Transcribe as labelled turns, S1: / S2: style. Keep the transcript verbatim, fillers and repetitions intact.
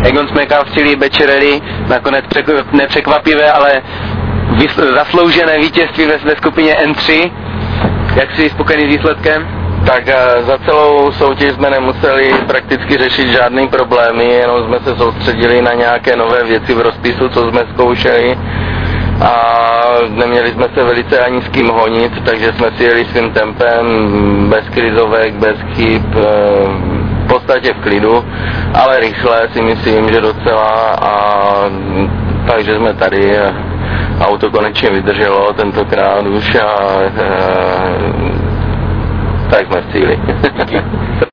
S1: Egon Smeka v Chile Beccerelli, nakonec nepřekvapivé, ale zasloužené vítězství ve, ve skupině N tři. Jak jsi spokojený s výsledkem?
S2: Tak za celou soutěž jsme nemuseli prakticky řešit žádný problémy, jenom jsme se soustředili na nějaké nové věci v rozpisu, co jsme zkoušeli. A neměli jsme se velice ani s kým honit, takže jsme si jeli svým tempem, bez krizovek, bez chyb, v podstatě v klidu, ale rychle si myslím, že docela, a takže jsme tady. Auto konečně vydrželo tentokrát už a, a tak jsme v cíli.